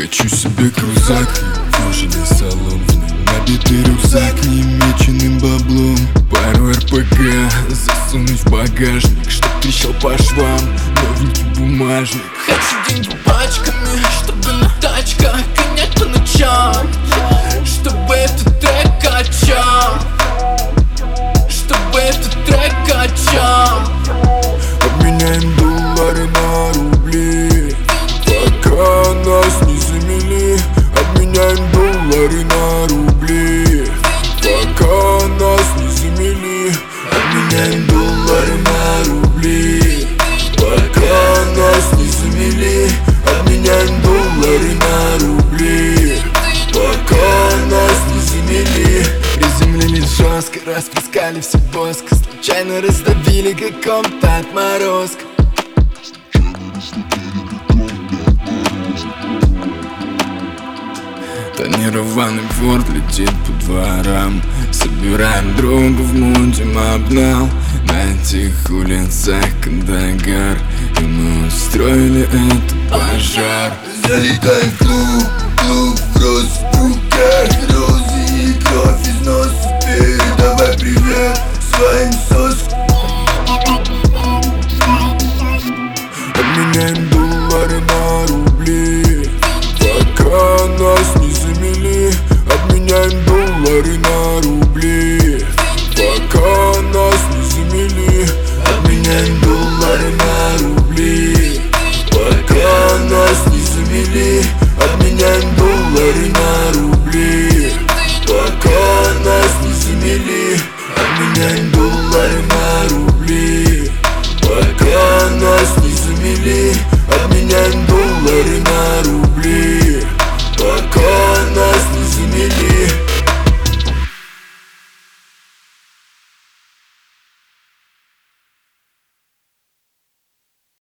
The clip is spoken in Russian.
Хочу себе крузак и кожаный салон, набитый рюкзак немеченным баблом. Пару РПГ засунуть в багажник, чтоб трещал по швам новенький бумажник. Хочу деньги пачками, чтобы на тачках гонять по ночам, чтобы этот трек качал, чтобы этот трек качал. Обменяем доллары на рубли, пока нас не замели. Обменяем доллары на рубли, пока нас не замели. Обменяем доллары на рубли, пока нас не замели. Обменяем доллары на рубли, пока нас не замели. Приземлились жестко, расплескали все воск, случайно раздавили каком-то отморозка. Тонированный форт летит по дворам. Собираем друга в муде обнал на этих улицах Кандагар, и мы устроили этот пожар. Залетаем в клуб в руках, розы и кровь из носа. Передавай привет своим соскам. Обменяем доллары на рубли, пока нас не замели. Обменяем доллары на рубли, пока нас не замели. Обменяем доллары на рубли, пока нас не замели. Обменяем доллары на рубли, пока нас не замели. Обменяем доллары на рубли, пока нас не замели.